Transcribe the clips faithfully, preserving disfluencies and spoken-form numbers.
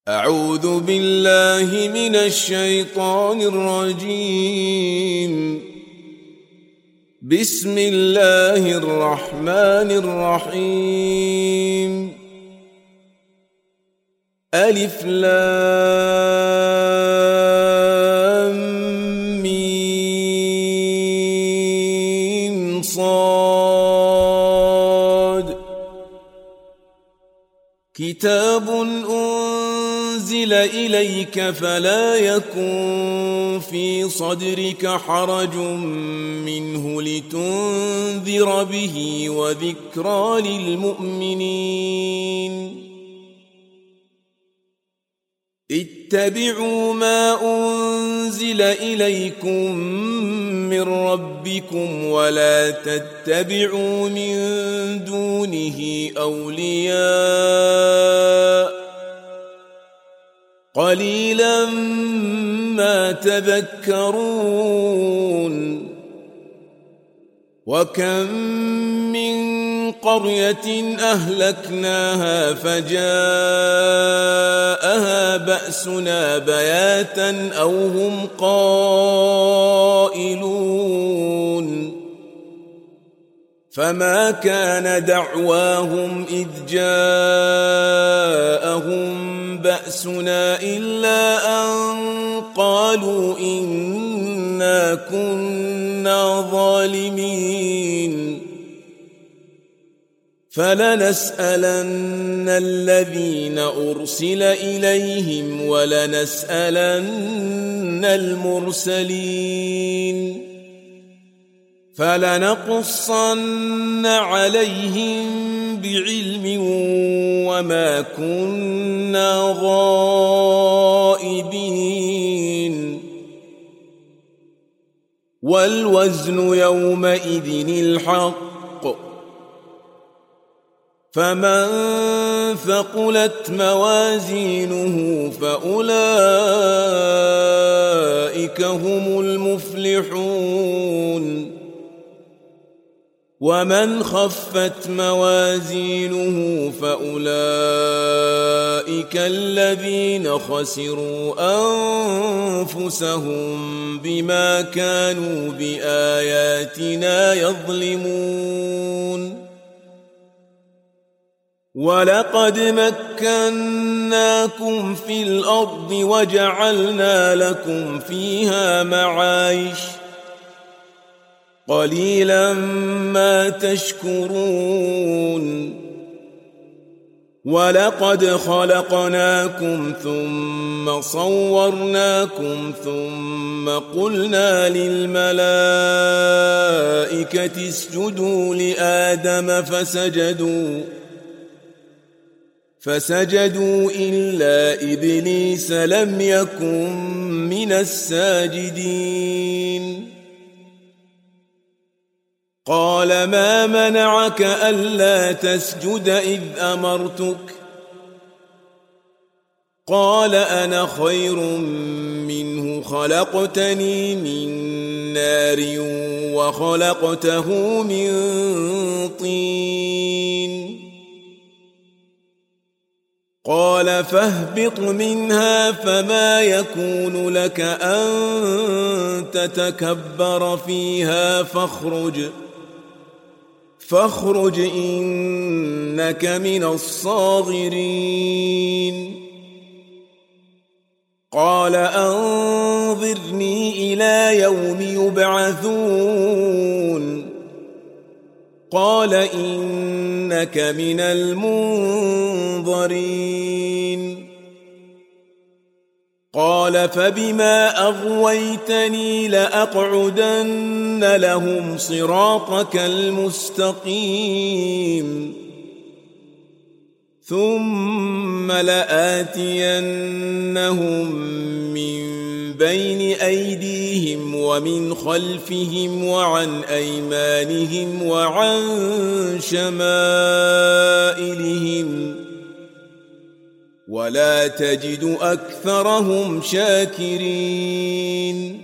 أعوذ بالله من الشيطان الرجيم. بسم الله الرحمن الرحيم. ألف لام ميم صاد. كتاب أنزل إليك فلا يكن في صدرك حرج منه لتنذر به وذكرى للمؤمنين. اتبعوا ما أنزل إليكم من ربكم ولا تتبعوا من دونه أولياء قليلا ما تذكرون. وكم من قرية أهلكناها فجاءها بأسنا بياتا أو هم قائلون. فما كان دعواهم إذ جاءهم بأسنا إلا أن قالوا إنا كنا ظالمين. فلنسألن الذين أرسل إليهم ولنسألن المرسلين. فلنقصن عليهم بعلم وما كنا غائبين. والوزن يومئذ الحق. فمن ثقلت موازينه فأولئك هم المفلحون. ومن خفت موازينه فأولئك الذين خسروا أنفسهم بما كانوا بآياتنا يظلمون. ولقد مكناكم في الأرض وجعلنا لكم فيها معايش قليلا ما تشكرون. ولقد خلقناكم ثم صورناكم ثم قلنا للملائكة اسجدوا لآدم فسجدوا فسجدوا إلا إبليس لم يكن من الساجدين. قال ما منعك ألا تسجد إذ أمرتك؟ قال أنا خير منه خلقتني من نار وخلقته من طين. قال فاهبط منها فما يكون لك أن تتكبر فيها فاخرج فاخرج إنك من الصاغرين. قال أنظرني إلى يوم يبعثون. قال إنك من المنظرين. قال فبما أغويتني لأقعدن لهم صراطك المستقيم ثم لآتينهم من بين أيديهم ومن خلفهم وعن أيمانهم وعن شمائلهم ولا تجد أكثرهم شاكرين.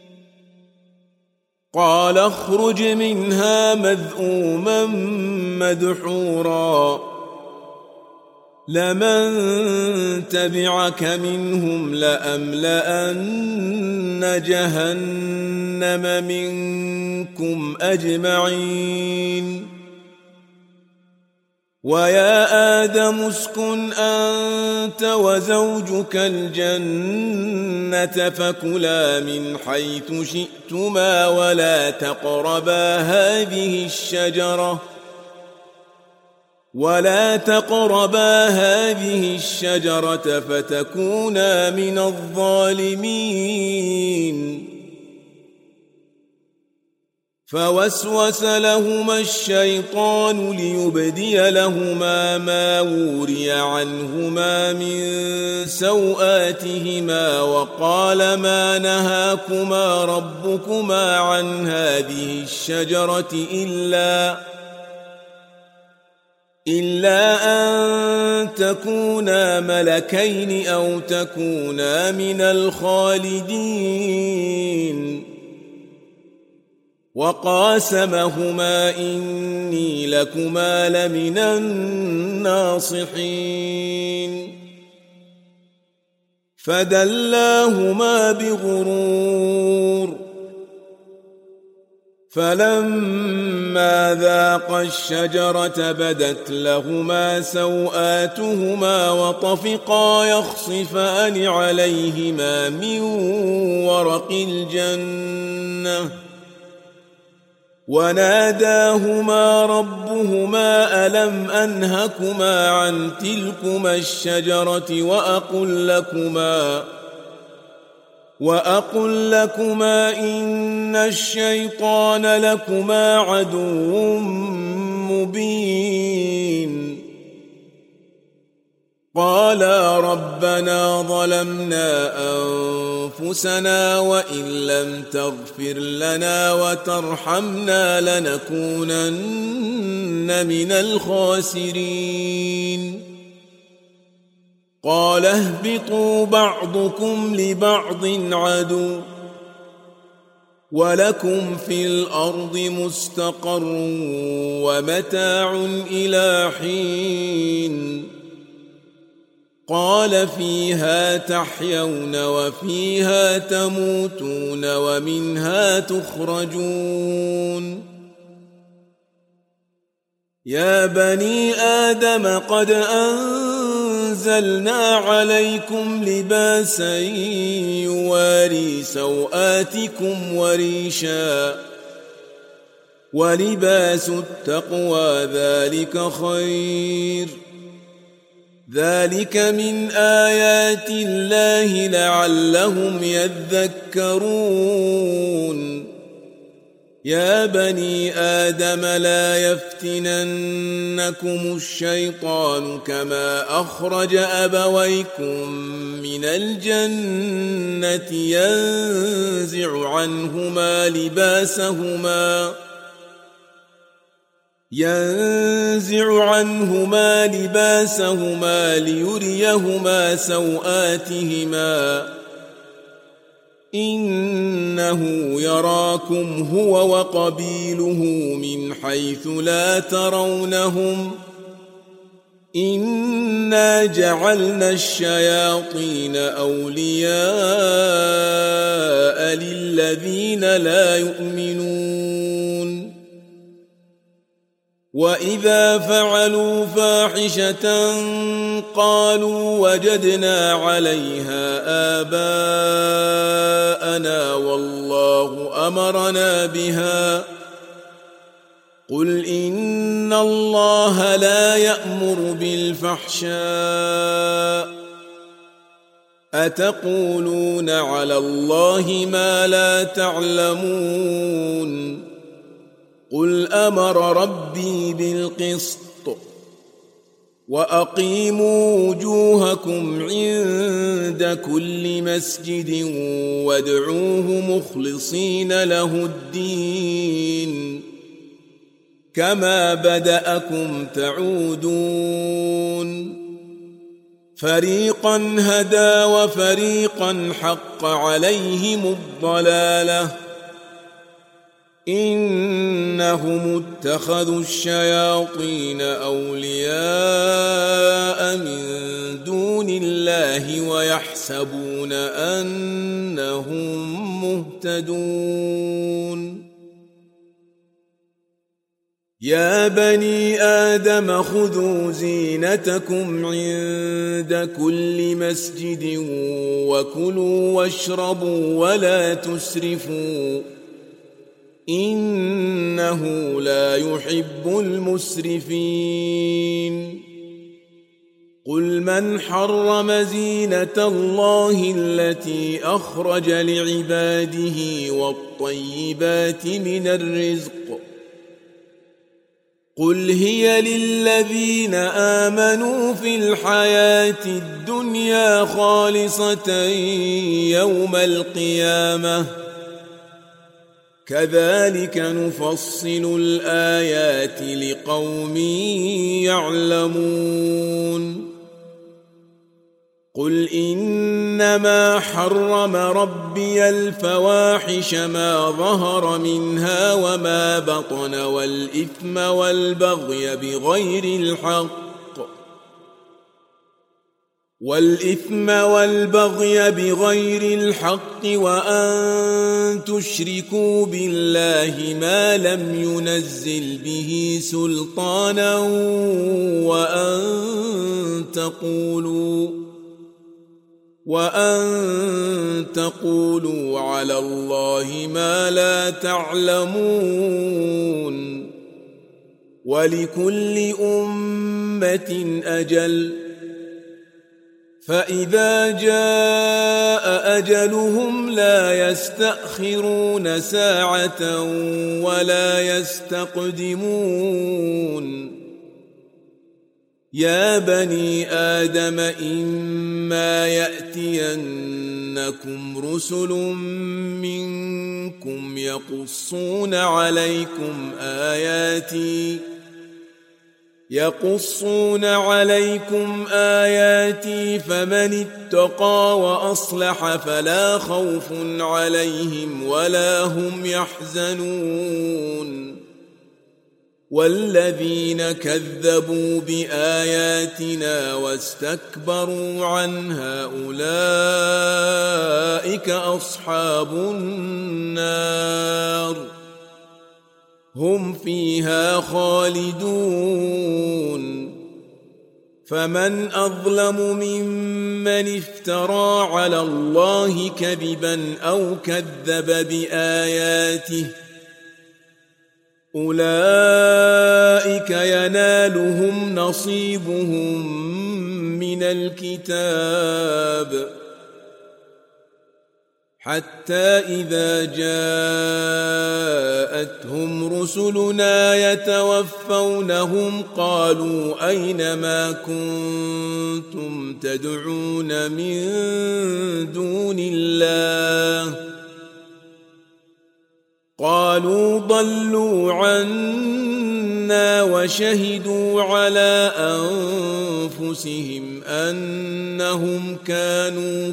قال اخرج منها مذءوما مدحورا لمن تبعك منهم لأملأن جهنم منكم أجمعين ويا آدم اسكن أنت وزوجك الجنة فكلا من حيث شئتما ولا تقربا هذه الشجرة ولا تقربا هذه الشجرة فتكونا من الظالمين فوسوس لهما الشيطان ليبدي لهما ما وري عنهما من سوآتهما وقال ما نهاكما ربكما عن هذه الشجرة إلا إلا أن تكونا ملكين أو تكونا من الخالدين وقاسمهما إني لكما لمن الناصحين فدلاهما بغرور فلما ذاقا الشجرة بدت لهما سوآتهما وطفقا يخصفان عليهما من ورق الجنة وناداهما ربهما ألم أنهكما عن تلكما الشجرة وأقل لكما وأقل لكما إن الشيطان لكما عدو مبين قالا ربنا ظلمنا أنفسنا وإن لم تغفر لنا وترحمنا لنكونن من الخاسرين قال اهبطوا بعضكم لبعض عدو ولكم في الأرض مستقر ومتاع إلى حين قال فيها تحيون وفيها تموتون ومنها تخرجون يا بني آدم قد أنزلنا عليكم لباسا يواري سوآتكم وريشا ولباس التقوى ذلك خير ذلك من آيات الله لعلهم يذكرون يا بني آدم لا يفتننكم الشيطان كما أخرج أبويكم من الجنة ينزع عنهما لباسهما ينزع عنهما لباسهما ليريهما سوآتهما إنه يراكم هو وقبيله من حيث لا ترونهم إنا جعلنا الشياطين أولياء للذين لا يؤمنون وإذا فعلوا فاحشة قالوا وجدنا عليها آباءنا والله أمرنا بها قل إن الله لا يأمر بالفحشاء أتقولون على الله ما لا تعلمون قل أمر ربي بالقسط وأقيموا وجوهكم عند كل مسجد وادعوه مخلصين له الدين كما بدأكم تعودون فريقا هدى وفريقا حق عليهم الضلالة إنهم اتخذوا الشياطين أولياء من دون الله ويحسبون أنهم مهتدون. يا بني آدم خذوا زينتكم عند كل مسجد وكلوا واشربوا ولا تسرفوا إنه لا يحب المسرفين. قل من حرم زينة الله التي أخرج لعباده والطيبات من الرزق قل هي للذين آمنوا في الحياة الدنيا خالصة يوم القيامة كذلك نفصل الآيات لقوم يعلمون. قل إنما حرم ربي الفواحش ما ظهر منها وما بطن والإثم والبغي بغير الحق والإثم والبغي بغير الحق وأن تشركوا بالله ما لم ينزل به سلطانا وأن تقولوا وأن تقولوا على الله ما لا تعلمون. ولكل أمة أجل فإذا جاء أجلهم لا يستأخرون ساعة ولا يستقدمون. يا بني آدم إما يأتينكم رسل منكم يقصون عليكم آياتي يقصون عليكم آياتي فمن اتقى وأصلح فلا خوف عليهم ولا هم يحزنون. والذين كذبوا بآياتنا واستكبروا عنها أولئك أصحاب النار هم فيها خالدون. فمن أظلم ممن افترى على الله كذبا أو كذب بآياته أولئك ينالهم نصيبهم من الكتاب حتى إذا جاءتهم رسلنا يتوفونهم قالوا أين ما كنتم تدعون من دون الله قالوا ضلوا عنا وشهدوا على أنفسهم أنهم كانوا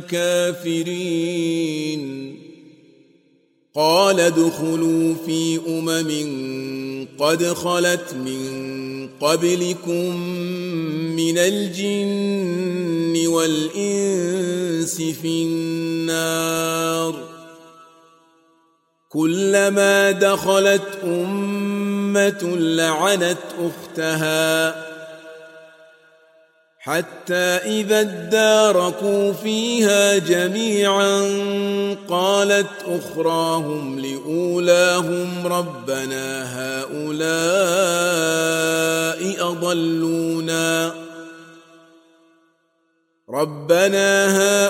كافرين. قال ادخلوا في أمم قد خلت من قبلكم من الجن والإنس في النار كلما دخلت أمة لعنت أختها حتى إذا اداركوا فيها جميعا قالت أخراهم لأولاهم ربنا هؤلاء أضلونا ربنا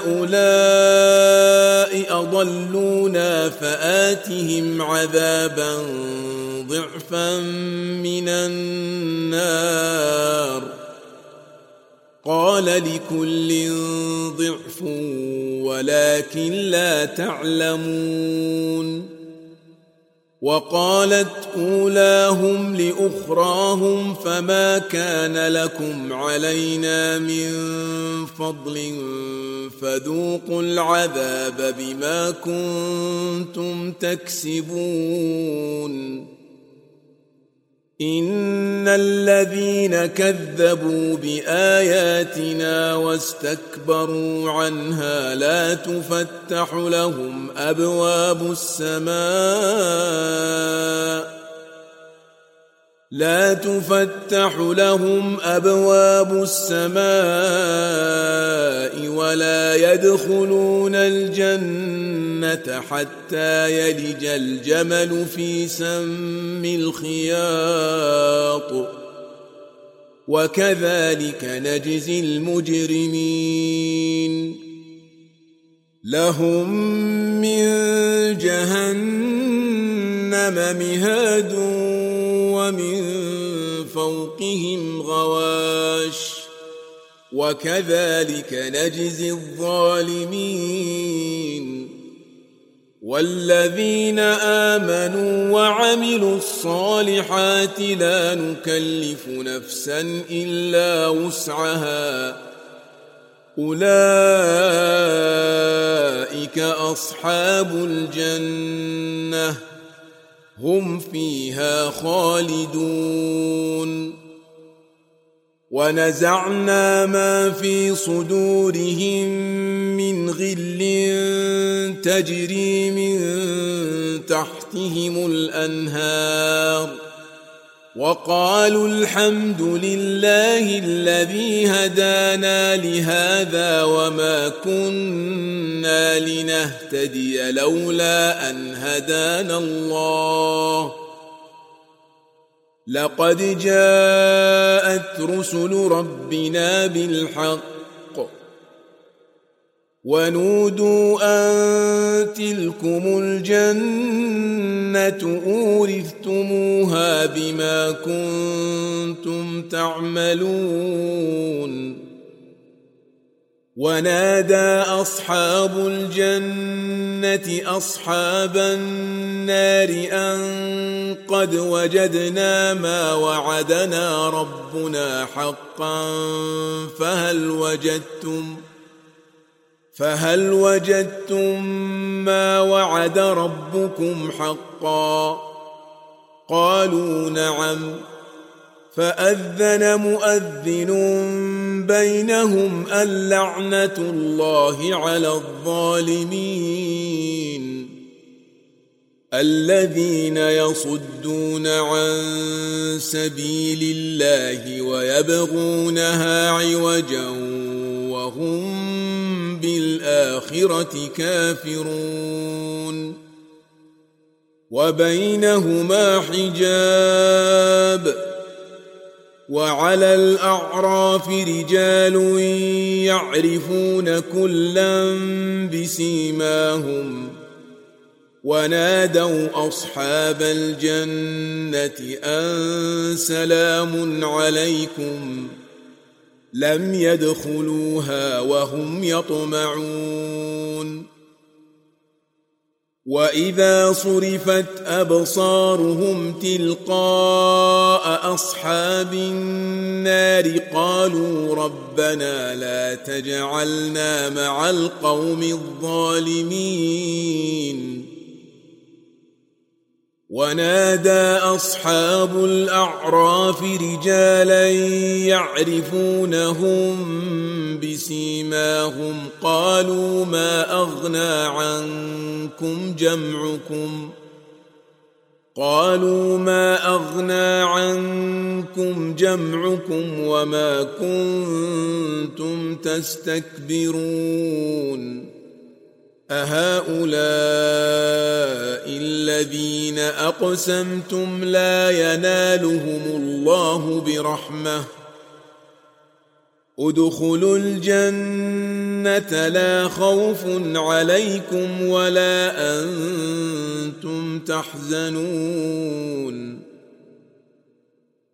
هؤلاء أضلونا فآتهم عذابا ضعفا من النار قال لكل ضعف ولكن لا تعلمون. وقالت أولاهم لأخراهم فما كان لكم علينا من فضل فذوقوا العذاب بما كنتم تكسبون إن الذين كذبوا بآياتنا واستكبروا عنها لا تفتح لهم أبواب السماء لا تفتح لهم أبواب السماء ولا يدخلون الجنة حتى يلج الجمل في سم الخياط وكذلك نجزي المجرمين لهم من جهنم مهاد ومن فوقهم غواش وكذلك نجزي الظالمين والذين آمنوا وعملوا الصالحات لا نكلف نفسا إلا وسعها أولئك أصحاب الجنة هم فيها خالدون ونزعنا ما في صدورهم من غل تجري من تحتهم الأنهار وقالوا الحمد لله الذي هدانا لهذا وما كنا لنهتدي لولا أن هدانا الله لقد جاءت رسل ربنا بالحق ونودوا أن تلكم الجنة أورثتموها بما كنتم تعملون ونادى أصحاب الجنة أصحاب النار أن قد وجدنا ما وعدنا ربنا حقا فهل وجدتم فهل وجدتم ما وعد ربكم حقا قالوا نعم فأذن مؤذن بينهم اللعنة الله على الظالمين الذين يصدون عن سبيل الله ويبغونها عوجا وهم بالآخرة كافرون وبينهما حجاب وعلى الأعراف رجال يعرفون كلا بسيماهم ونادوا أصحاب الجنة أن سلام عليكم لم يدخلوها وهم يطمعون وإذا صرفت أبصارهم تلقاء أصحاب النار قالوا ربنا لا تجعلنا مع القوم الظالمين ونادى أصحاب الأعراف رجالا يعرفونهم بسيماهم قالوا ما أغنى عنكم جمعكم قالوا ما أغنى عنكم جمعكم وما كنتم تستكبرون أهؤلاء الذين أقسمتم لا ينالهم الله برحمة ادخلوا الجنة لا خوف عليكم ولا أنتم تحزنون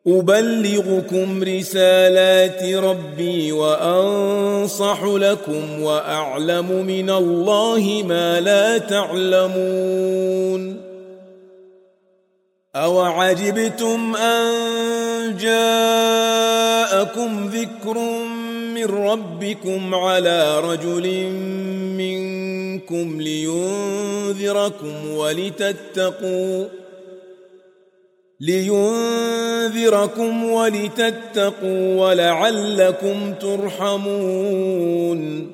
أبلغكم رسالات ربي وأنصح لكم وأعلم من الله ما لا تعلمون أوعجبتم أن جاءكم ذكر من ربكم على رجل منكم لينذركم ولتتقوا لينذركم ولتتقوا ولعلكم ترحمون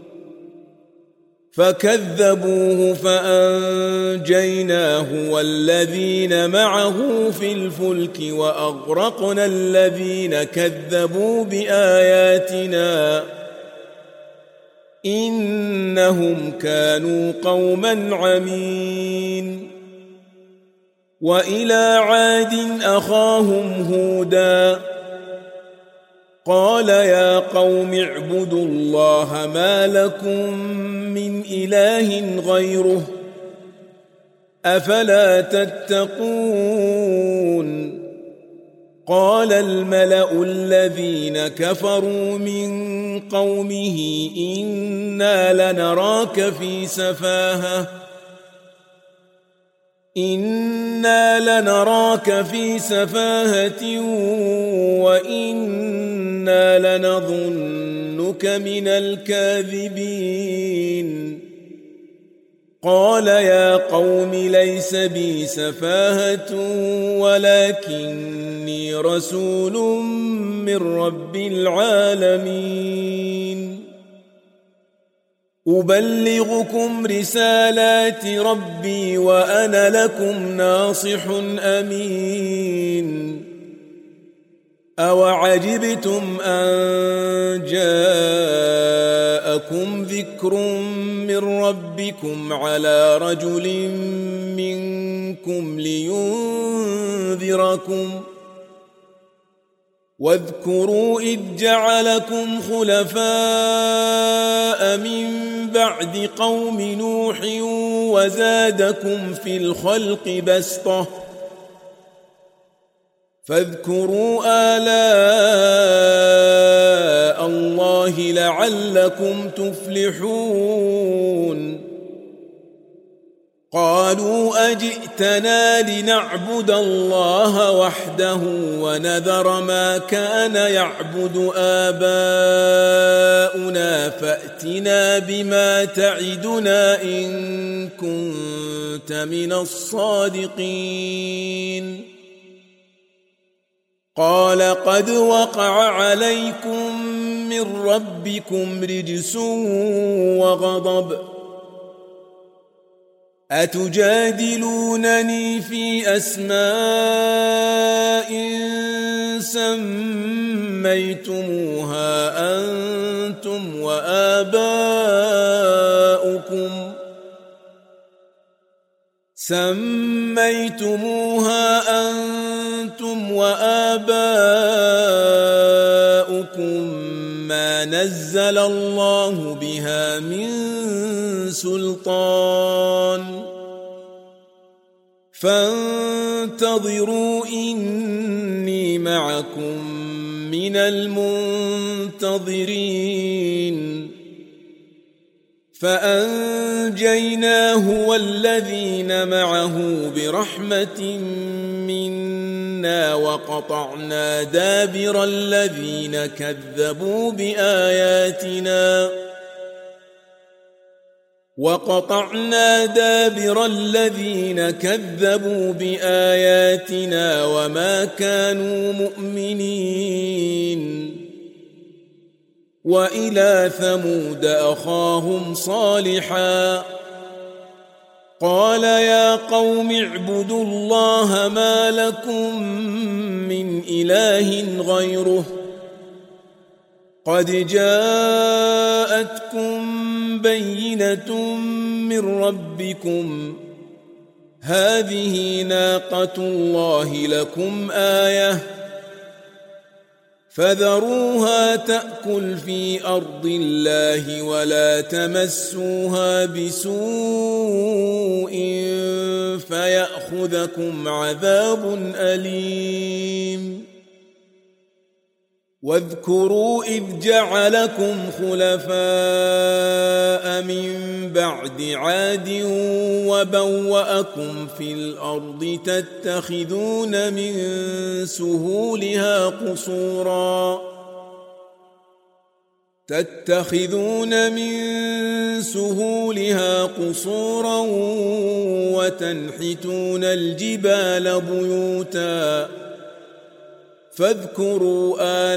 فكذبوه فأنجيناه والذين معه في الفلك وأغرقنا الذين كذبوا بآياتنا إنهم كانوا قوما عمين وإلى عاد أخاهم هودا قال يا قوم اعبدوا الله ما لكم من إله غيره أفلا تتقون قال الملأ الذين كفروا من قومه إنا لنراك في سفاهة إنا لنراك في سفاهة وإنا لنظنك من الكاذبين قال يا قوم ليس بي سفاهة ولكني رسول من رب العالمين أبلغكم رسالات ربي وأنا لكم ناصح أمين أوعجبتم أن جاءكم ذكر من ربكم على رجل منكم لينذركم واذكروا إذ جعلكم خلفاء من بعد قوم نوح وزادكم في الخلق بسطة فاذكروا آلاء الله لعلكم تفلحون قالوا أجئتنا لنعبد الله وحده ونذر ما كان يعبد آباؤنا فأتنا بما تعدنا إن كنت من الصادقين قال قد وقع عليكم من ربكم رجس وغضب أتجادلونني في أسماء سميتموها أنتم وآباؤكم سميتموها أنتم وآباؤكم ما نزل الله بها من سلطان فانتظروا إني معكم من المنتظرين فأنجيناه والذين معه برحمة منا وقطعنا دابر الذين كذبوا بآياتنا وقطعنا دابر الذين كذبوا بآياتنا وما كانوا مؤمنين وإلى ثمود أخاهم صالحا قال يا قوم اعبدوا الله ما لكم من إله غيره قد جاءتكم بينة من ربكم هذه ناقة الله لكم آية فذروها تأكل في أرض الله ولا تمسوها بسوء فيأخذكم عذاب أليم واذكروا إذ جعلكم خلفاء من بعد عاد وبوأكم في الأرض تتخذون من سهولها قصورا تتخذون من سهولها قصورا وتنحتون الجبال بيوتا فاذكروا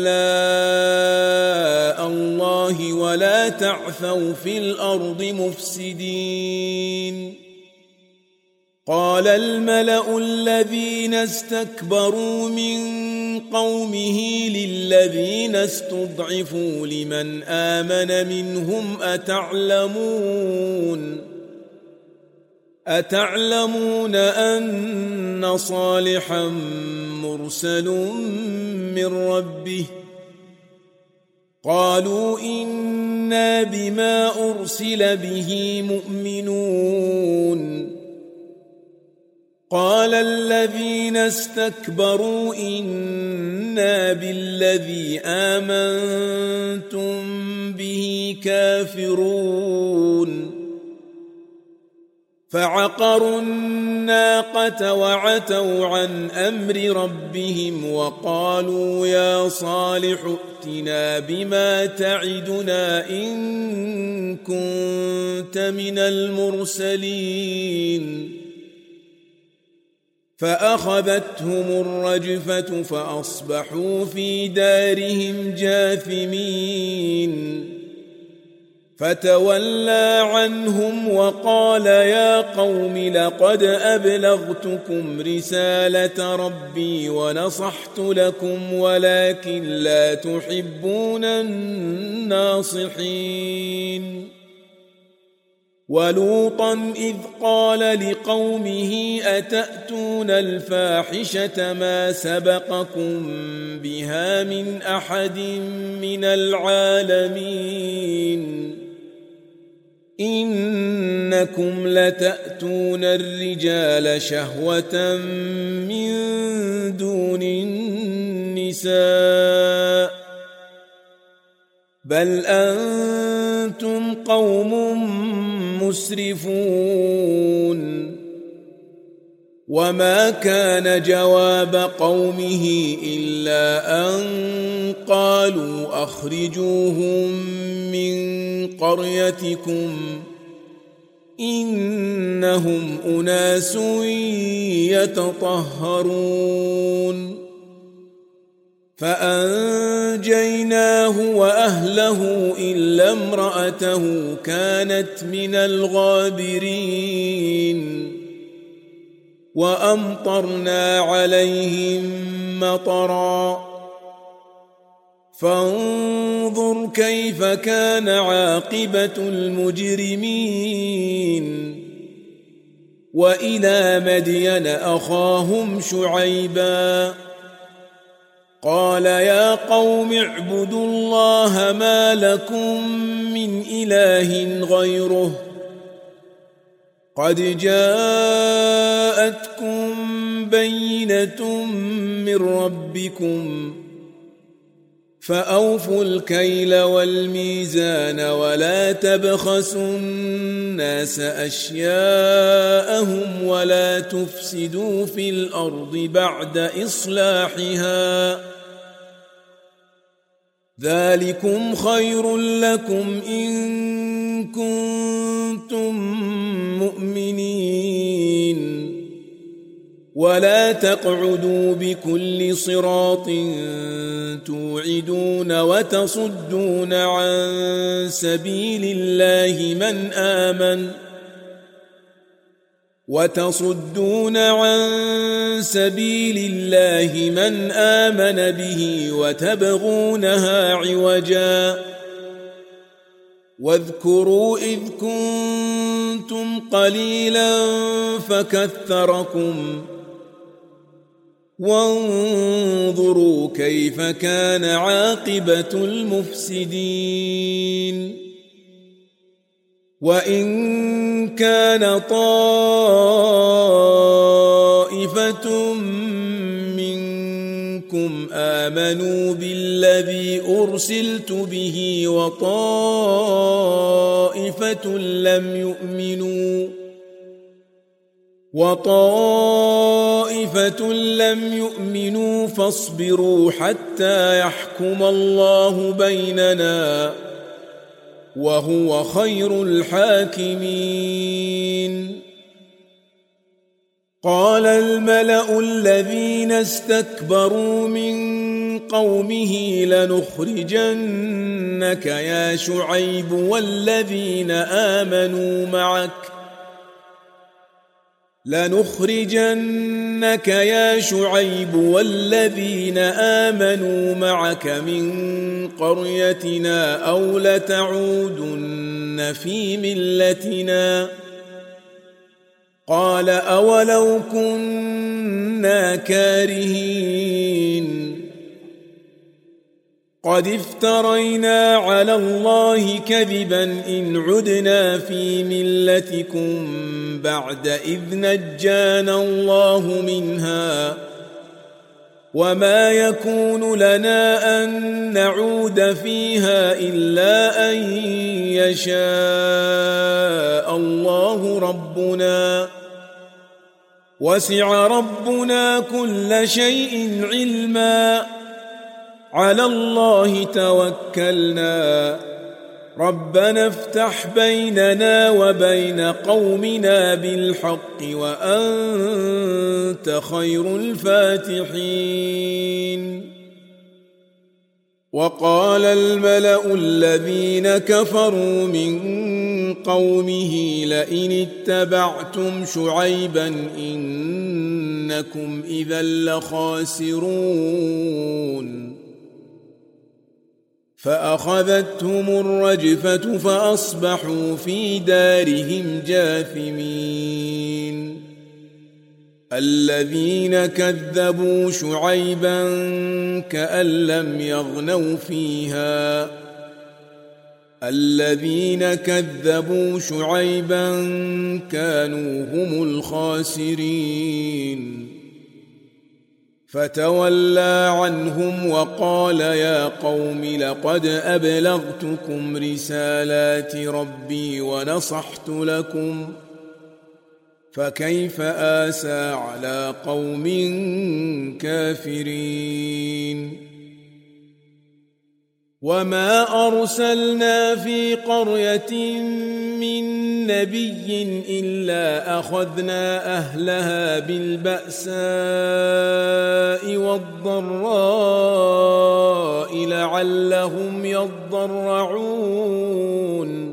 آلاء الله ولا تعثوا في الأرض مفسدين قال الملأ الذين استكبروا من قومه للذين استضعفوا لمن آمن منهم أتعلمون أتعلمون أن صالحا مرسل من ربه قالوا إنا بما أرسل به مؤمنون قال الذين استكبروا إنا بالذي آمنتم به كافرون فعقروا الناقة وعتوا عن أمر ربهم وقالوا يا صالح ائتنا بما تعدنا إن كنت من المرسلين فأخذتهم الرجفة فأصبحوا في دارهم جاثمين فتولى عنهم وقال يا قوم لقد أبلغتكم رسالة ربي ونصحت لكم ولكن لا تحبون الناصحين ولوطا إذ قال لقومه أتأتون الفاحشة ما سبقكم بها من أحد من العالمين إنكم لتأتون الرجال شهوة من دون النساء بل أنتم قوم مسرفون وما كان جواب قومه إلا أن قالوا أخرجوهم من قريتكم إنهم أناس يتطهرون فأنجيناه وأهله إلا امرأته كانت من الغابرين وأمطرنا عليهم مطرا فانظر كيف كان عاقبة المجرمين وإلى مدين أخاهم شعيبا قال يا قوم اعبدوا الله ما لكم من إله غيره قد جاءتكم بينة من ربكم فأوفوا الكيل والميزان ولا تبخسوا الناس أشياءهم ولا تفسدوا في الأرض بعد إصلاحها ذلكم خير لكم إن كنتم مؤمنين ولا تقعدوا بكل صراط توعدون وتصدون عن سبيل الله من آمن وتصدون عن سبيل الله من آمن به وتبغونها عوجا واذكروا إذ كنتم قليلا فكثركم وانظروا كيف كان عاقبة المفسدين وإن كان طائفة منكم آمنوا بالذي أرسلت به وطائفة لم يؤمنوا وطائفة لم يؤمنوا فاصبروا حتى يحكم الله بيننا وهو خير الحاكمين. قال الملأ الذين استكبروا من قومه لنخرجنك يا شعيب والذين آمنوا معك لنخرجنك يا شعيب والذين آمنوا معك من قريتنا أو لتعودن في ملتنا قال أولو كنا كارهين قد افترينا على الله كذبا إن عدنا في ملتكم بعد إذ نجانا الله منها وما يكون لنا أن نعود فيها إلا أن يشاء الله ربنا وسع ربنا كل شيء علما على الله توكلنا ربنا افتح بيننا وبين قومنا بالحق وأنت خير الفاتحين. وقال الملأ الذين كفروا من قومه لئن اتبعتم شعيبا إنكم إذا لخاسرون فأخذتهم الرجفة فأصبحوا في دارهم جاثمين. الذين كذبوا شعيبا كأن لم يغنوا فيها الذين كذبوا شعيبا كانوا هم الخاسرين. فتولى عنهم وقال يا قوم لقد أبلغتكم رسالات ربي ونصحت لكم فكيف آسى على قوم كافرين. وما أرسلنا في قرية من نبي إلا أخذنا أهلها بالبأساء والضراء لعلهم يضرعون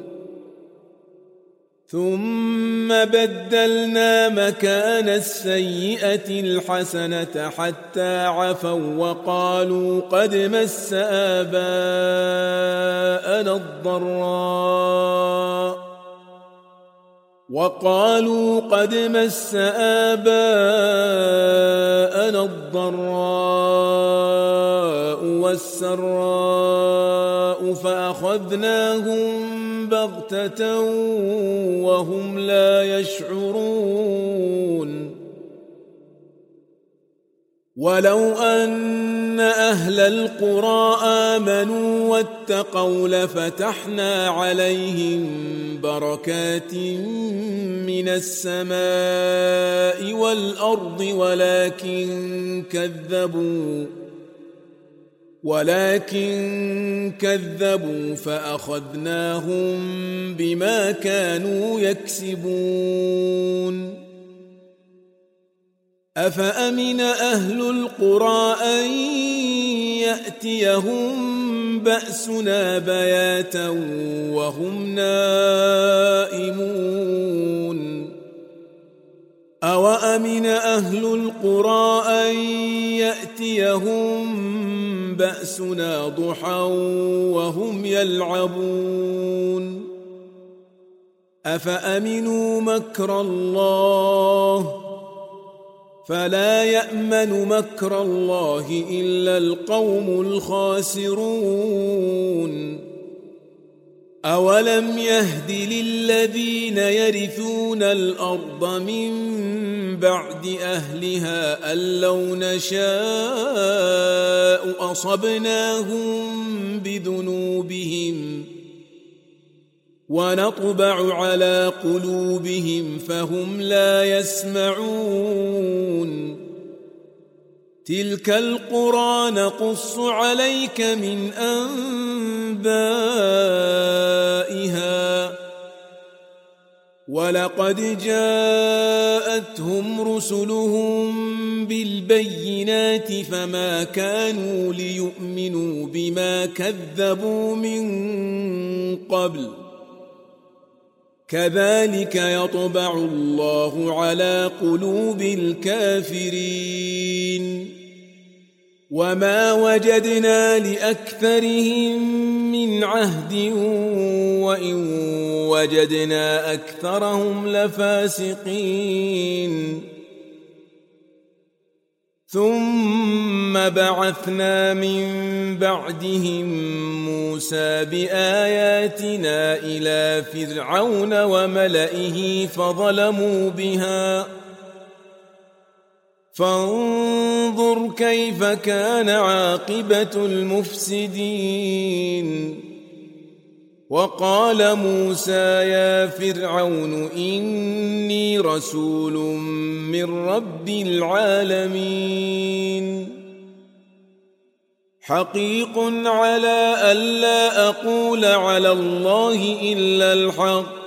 ثم بدلنا مكان السيئة الحسنة حتى عفوا وقالوا قد مس آباءنا الضراء وقالوا قد مس آباءنا الضراء والسراء فأخذناهم بغتة وهم لا يشعرون. ولو أن أهل القرى آمنوا واتقوا لفتحنا عليهم بركات من السماء والأرض ولكن كذبوا ولكن كذبوا فأخذناهم بما كانوا يكسبون. أفأمن أهل القرى أن يأتيهم بأسنا بياتا وهم نائمون أوأمن أهل القرى أن يأتيهم بأسنا ضحى وهم يلعبون أفأمنوا مكر الله فلا يأمن مكر الله إلا القوم الخاسرون. أولم يهد للذين يرثون الأرض من بعد أهلها أن لو نشاء أصبناهم بذنوبهم ونطبع على قلوبهم فهم لا يسمعون تلك القرى نقص عليك من أنبائها ولقد جاءتهم رسلهم بالبينات فما كانوا ليؤمنوا بما كذبوا من قبل كذلك يطبع الله على قلوب الكافرين وما وجدنا لأكثرهم من عهد وإن وجدنا أكثرهم لفاسقين ثم بعثنا من بعدهم موسى بآياتنا إلى فرعون وملئه فظلموا بها فانظر كيف كان عاقبة المفسدين وقال موسى يا فرعون إني رسول من رب العالمين حقيق على ألا أقول على الله إلا الحق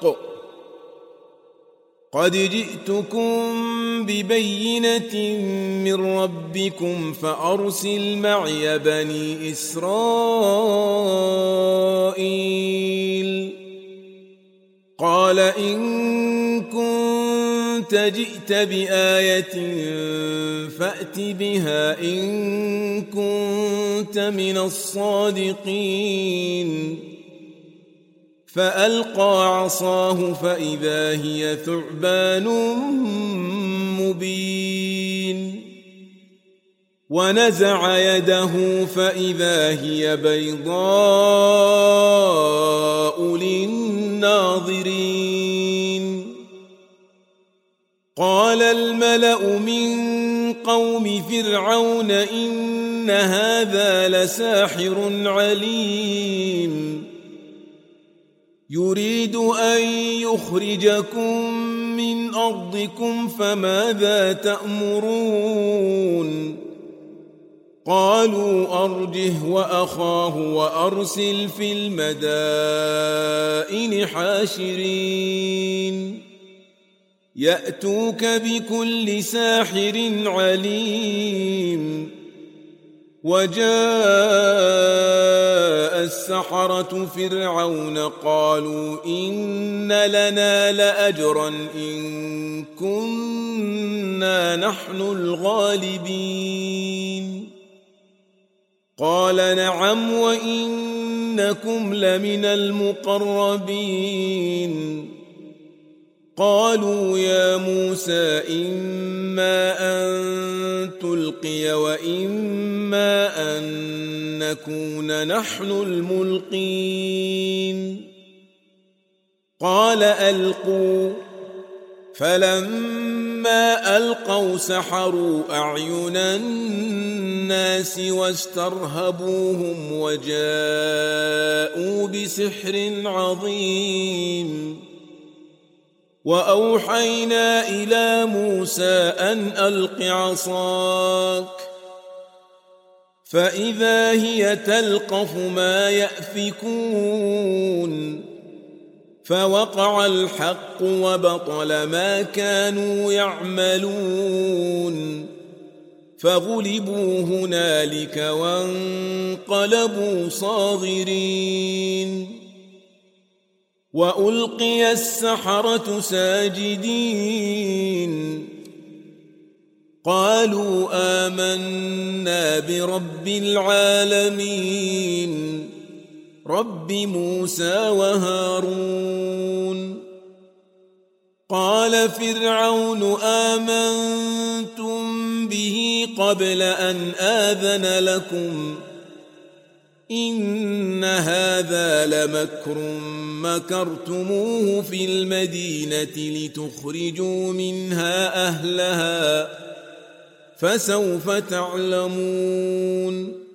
قد جئتكم ببينة من ربكم فأرسل معي بني إسرائيل قال إن كنت جئت بآية فأت بها إن كنت من الصادقين فألقى عصاه فإذا هي ثعبان مبين ونزع يده فإذا هي بيضاء للناظرين قال الملأ من قوم فرعون إن هذا لساحر عليم يريد أن يخرجكم من أرضكم فماذا تأمرون قالوا أرجه وأخاه وأرسل في المدائن حاشرين يأتوك بكل ساحر عليم وجاء السحرة فرعون قالوا إن لنا لأجرا إن كنا نحن الغالبين قال نعم وإنكم لمن المقربين قالوا يا موسى إما أن تلقي وإما أن نكون نحن الملقين قال ألقوا فلما ألقوا سحروا أعين الناس واسترهبوهم وجاءوا بسحر عظيم وأوحينا إلى موسى أن ألق عصاك فإذا هي تلقف ما يأفكون فوقع الحق وبطل ما كانوا يعملون فغلبوا هنالك وانقلبوا صاغرين وألقي السحرة ساجدين قالوا آمنا برب العالمين رب موسى وهارون قال فرعون آمنتم به قبل أن آذن لكم إن هذا لمكر مكرتموه في المدينة لتخرجوا منها أهلها فسوف تعلمون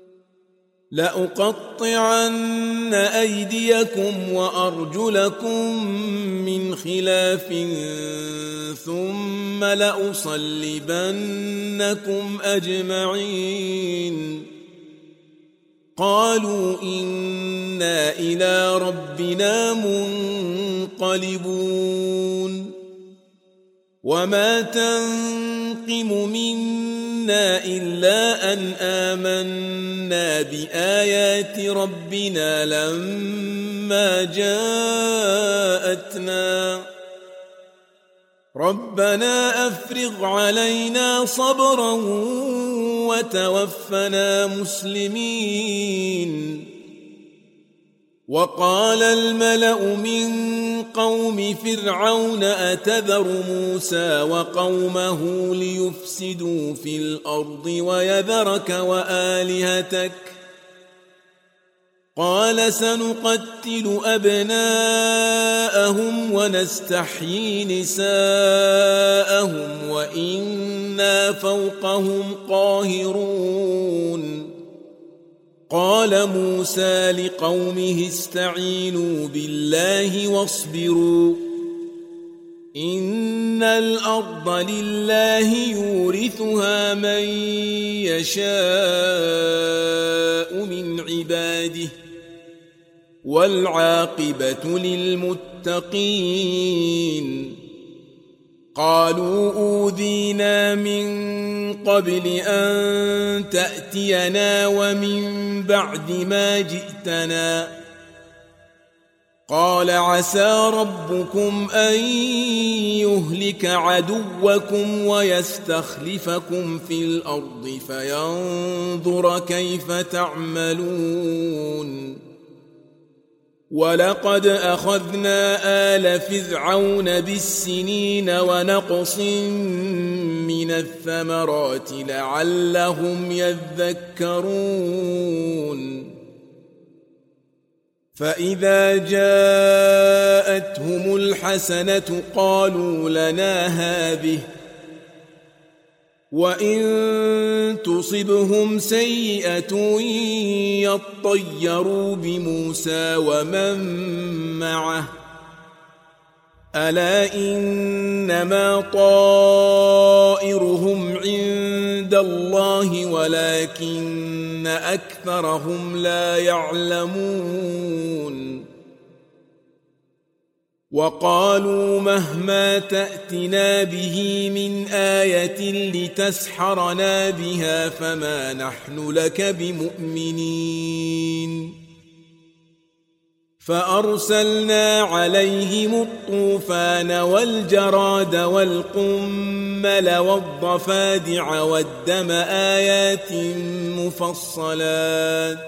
لأقطعن أيديكم وأرجلكم من خلاف ثم لأصلبنكم أجمعين قالوا إنا إلى ربنا منقلبون وما تنقم منا إلا أن آمنا بآيات ربنا لما جاءتنا ربنا أفرغ علينا صبرا وتوفنا مسلمين وقال الملأ من قوم فرعون أتذر موسى وقومه ليفسدوا في الأرض ويذرك وآلهتك قال سنقتل أبناءهم ونستحيي نساءهم وإنا فوقهم قاهرون قال موسى لقومه استعينوا بالله واصبروا إن الأرض لله يورثها من يشاء من عباده والعاقبة للمتقين قالوا أوذينا من قبل أن تأتينا ومن بعد ما جئتنا قال عسى ربكم أن يهلك عدوكم ويستخلفكم في الأرض فينظر كيف تعملون ولقد أخذنا آل فرعون بالسنين ونقص من الثمرات لعلهم يذكرون فإذا جاءتهم الحسنة قالوا لنا هذه وإن تصبهم سيئة يطيروا بموسى ومن معه ألا إنما طائرهم عند الله ولكن أكثرهم لا يعلمون وقالوا مهما تأتنا به من آية لتسحرنا بها فما نحن لك بمؤمنين فأرسلنا عليهم الطوفان والجراد والقمل والضفادع والدم آيات مفصلات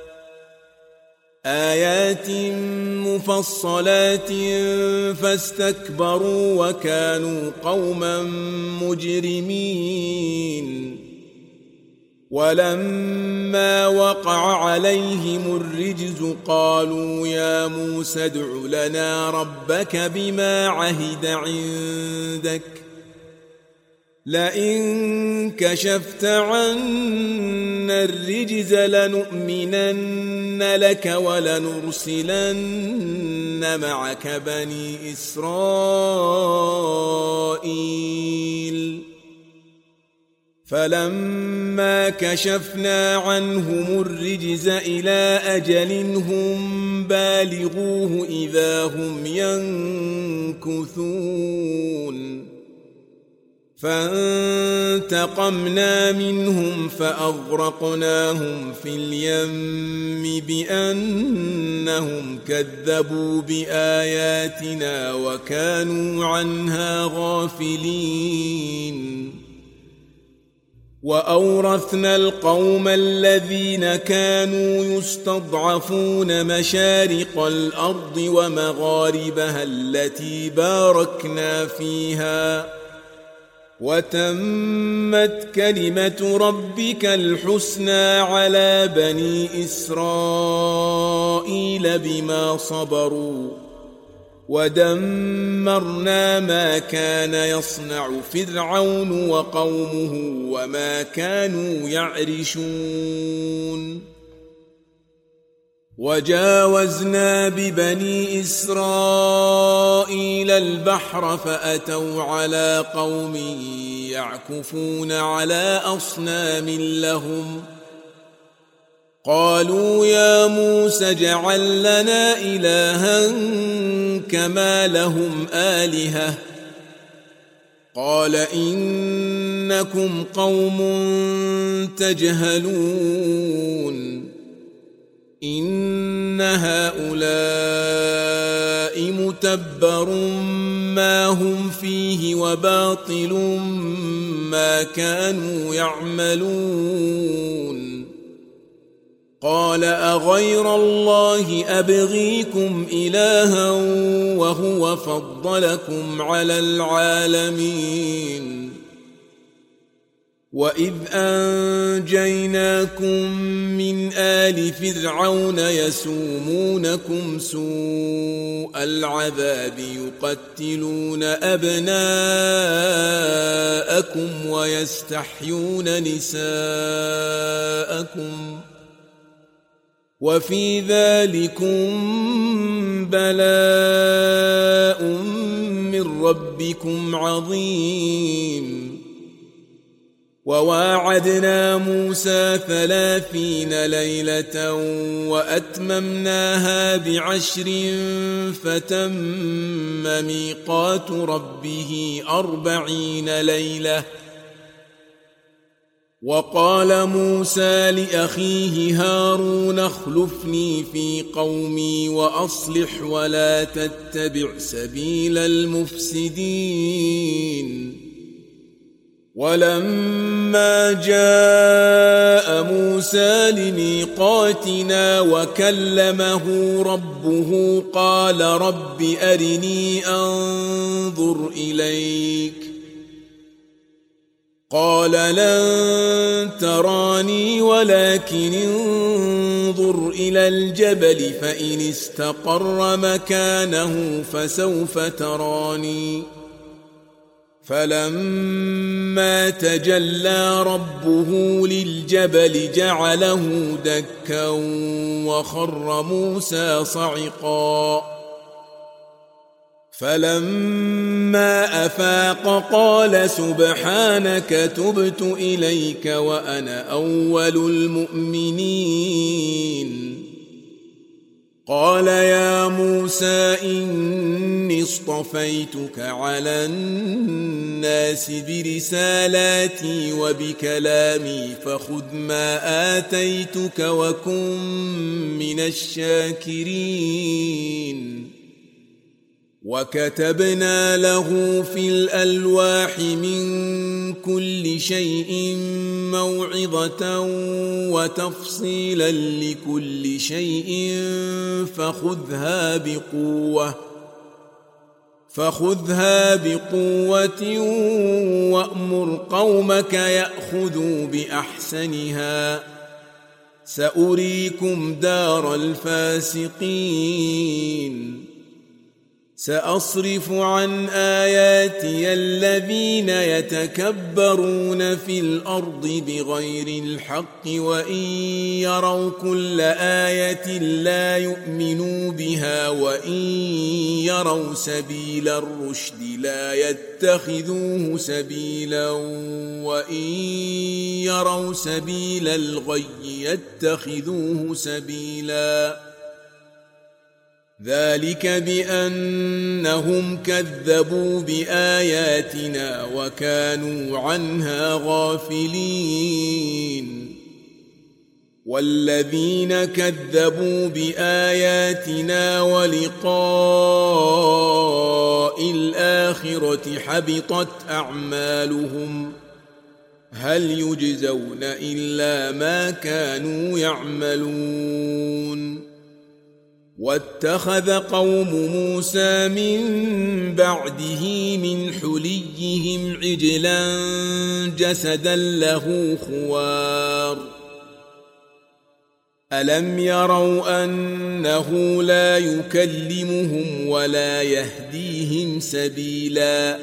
آيات مفصلات فاستكبروا وكانوا قوما مجرمين ولما وقع عليهم الرجز قالوا يا موسى ادع لنا ربك بما عهد عندك لئن كشفت عنا الرجز لنؤمنن لك ولنرسلن معك بني إسرائيل فلما كشفنا عنهم الرجز إلى أجل هم بالغوه إذا هم ينكثون فانتقمنا منهم فأغرقناهم في اليم بأنهم كذبوا بآياتنا وكانوا عنها غافلين وأورثنا القوم الذين كانوا يستضعفون مشارق الأرض ومغاربها التي باركنا فيها وتمت كلمة ربك الحسنى على بني إسرائيل بما صبروا ودمرنا ما كان يصنع فرعون وقومه وما كانوا يعرشون وجاوزنا ببني إسرائيل البحر فأتوا على قوم يعكفون على أصنام لهم قالوا يا موسى اجعل لنا إلها كما لهم آلهة قال إنكم قوم تجهلون إن هؤلاء متبر ما هم فيه وباطل ما كانوا يعملون قال أغير الله أبغيكم إلها وهو فضلكم على العالمين وإذ أنجيناكم من آل فرعون يسومونكم سوء العذاب يقتلون أبناءكم ويستحيون نساءكم وفي ذلكم بلاء من ربكم عظيم وواعدنا موسى ثلاثين ليلة وأتممناها بعشر فتم ميقات ربه أربعين ليلة وقال موسى لأخيه هارون اخلفني في قومي وأصلح ولا تتبع سبيل المفسدين ولما جاء موسى لميقاتنا وكلمه ربه قال رب أرني أنظر إليك قال لن تراني ولكن انظر إلى الجبل فإن استقر مكانه فسوف تراني فلما تجلى ربه للجبل جعله دكا وخر موسى صعقا فلما أفاق قال سبحانك تبت إليك وأنا أول المؤمنين قال يا موسى إني اصطفيتك على الناس برسالاتي وبكلامي فخذ ما آتيتك وكن من الشاكرين وكتبنا له في الألواح من كل شيء موعظة وتفصيلا لكل شيء فخذها بقوة فخذها بقوة وأمر قومك يأخذوا بأحسنها سأريكم دار الفاسقين سأصرف عن آياتي الذين يتكبرون في الأرض بغير الحق وإن يروا كل آية لا يؤمنوا بها وإن يروا سبيل الرشد لا يتخذوه سبيلا وإن يروا سبيل الغي يتخذوه سبيلا ذلك بأنهم كذبوا بآياتنا وكانوا عنها غافلين والذين كذبوا بآياتنا ولقاء الآخرة حبطت أعمالهم هل يجزون إلا ما كانوا يعملون واتخذ قوم موسى من بعده من حليهم عجلا جسدا له خوار ألم يروا أنه لا يكلمهم ولا يهديهم سبيلا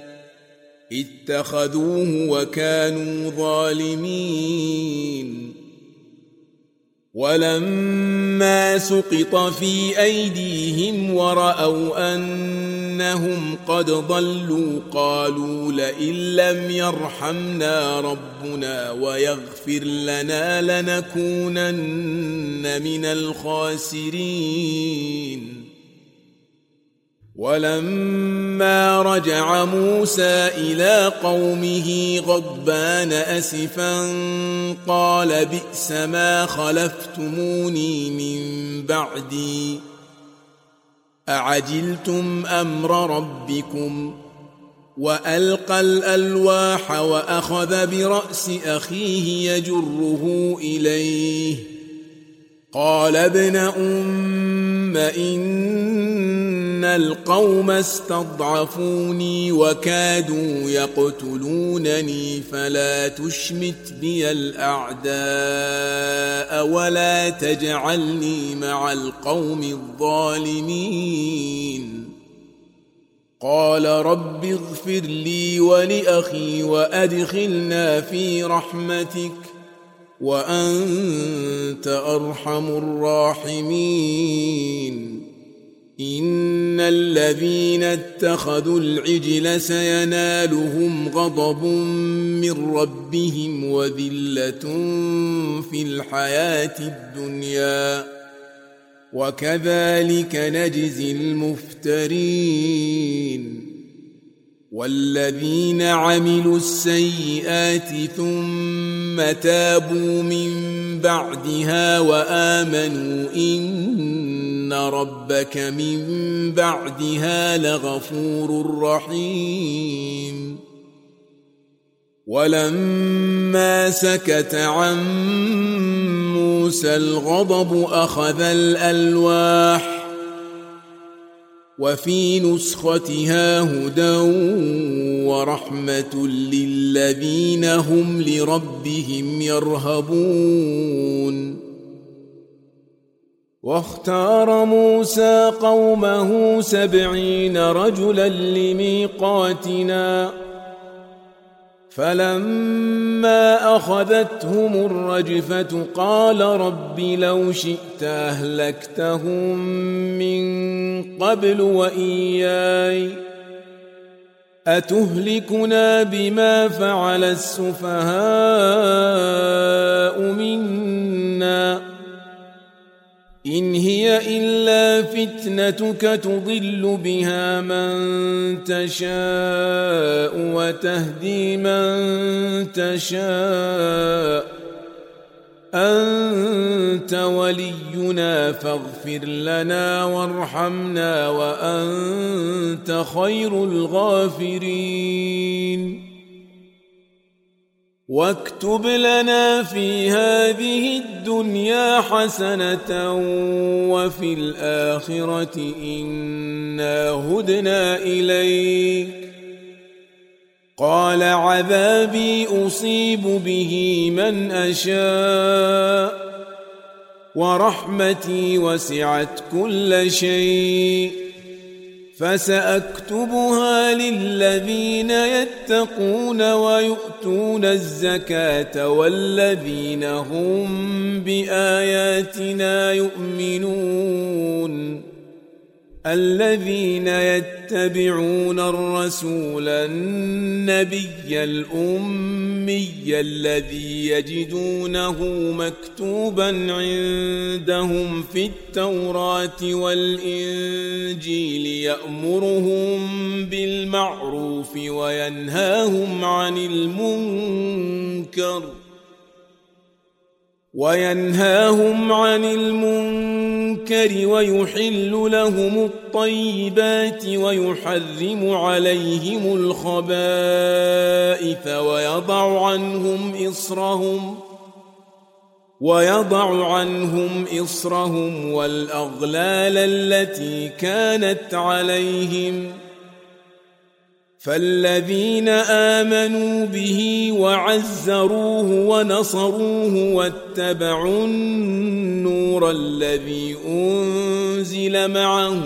اتخذوه وكانوا ظالمين ولما سقط في أيديهم ورأوا أنهم قد ضلوا قالوا لئن لم يرحمنا ربنا ويغفر لنا لنكونن من الخاسرين ولما رجع موسى إلى قومه غضبان أسفا قال بئس ما خلفتموني من بعدي أعجلتم أمر ربكم وألقى الألواح وأخذ برأس أخيه يجره إليه قال ابن أم إن القوم استضعفوني وكادوا يقتلونني فلا تشمت بي الأعداء ولا تجعلني مع القوم الظالمين قال رب اغفر لي ولأخي وأدخلنا في رحمتك وأنت أرحم الراحمين إن الذين اتخذوا العجل سينالهم غضب من ربهم وذلة في الحياة الدنيا وكذلك نجزي المفترين والذين عملوا السيئات ثم تابوا من بعدها وآمنوا إن ربك من بعدها لغفور رحيم ولما سكت عن موسى الغضب أخذ الألواح وفي نسختها هدى ورحمة للذين هم لربهم يرهبون واختار موسى قومه سبعين رجلا لميقاتنا فلما أخذتهم الرجفة قال رب لو شئت أهلكتهم من قبل وإياي أتهلكنا بما فعل السفهاء منا إن هي إلا فتنتك تضل بها من تشاء وتهدي من تشاء أنت ولينا فاغفر لنا وارحمنا وأنت خير الغافرين واكتب لنا في هذه الدنيا حسنة وفي الآخرة إنا هدنا إليك قال عذابي أصيب به من أشاء ورحمتي وسعت كل شيء فسأكتبها للذين يتقون ويؤتون الزكاة والذين هم بآياتنا يؤمنون الذين يتبعون الرسول النبي الأمي الذي يجدونه مكتوبا عندهم في التوراة والإنجيل يأمرهم بالمعروف وينهاهم عن المنكر وينهاهم عن المنكر ويحل لهم الطيبات ويحرم عليهم الخبائث ويضع عنهم إصرهم ويضع عنهم إصرهم والأغلال التي كانت عليهم فالذين آمنوا به وعزروه ونصروه واتبعوا النور الذي أنزل معه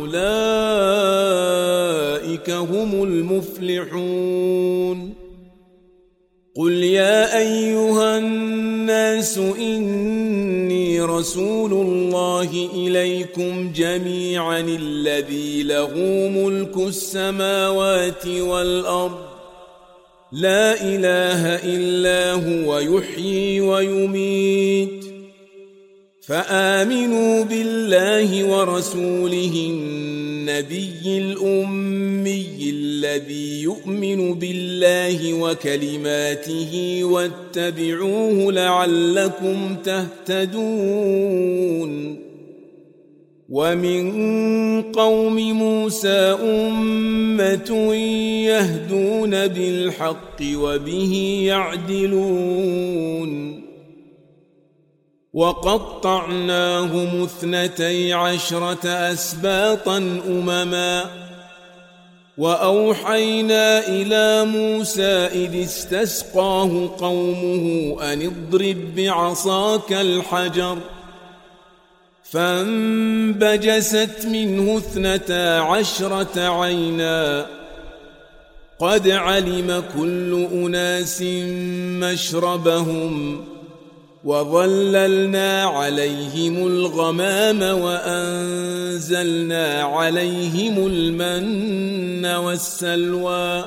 أولئك هم المفلحون قل يا أيها الناس إني رسول الله إليكم جميعا الذي له ملك السماوات والأرض لا إله إلا هو يحيي ويميت فآمنوا بالله ورسوله النبي الأمي الذي يؤمن بالله وكلماته واتبعوه لعلكم تهتدون ومن قوم موسى أمة يهدون بالحق وبه يعدلون وقطعناهم اثنتي عشرة أسباطا أمما وأوحينا إلى موسى إذ استسقاه قومه أن اضرب بعصاك الحجر فانبجست منه اثنتا عشرة عينا قد علم كل أناس مشربهم وظللنا عليهم الغمام وأنزلنا عليهم المن والسلوى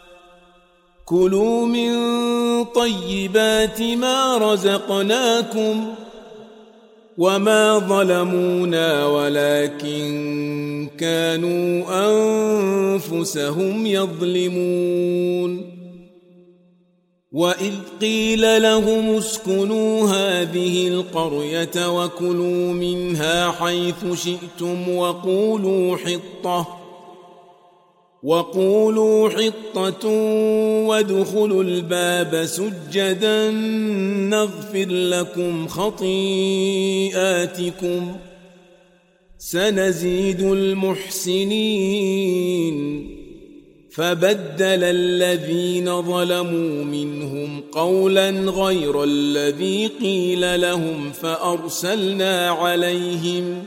كلوا من طيبات ما رزقناكم وما ظلمونا ولكن كانوا أنفسهم يظلمون وإذ قيل لهم اسكنوا هذه القرية وكلوا منها حيث شئتم وقولوا حطة وقولوا حطة وادخلوا الباب سجدا نغفر لكم خطيئاتكم سنزيد المحسنين فبدل الذين ظلموا منهم قولا غير الذي قيل لهم فأرسلنا عليهم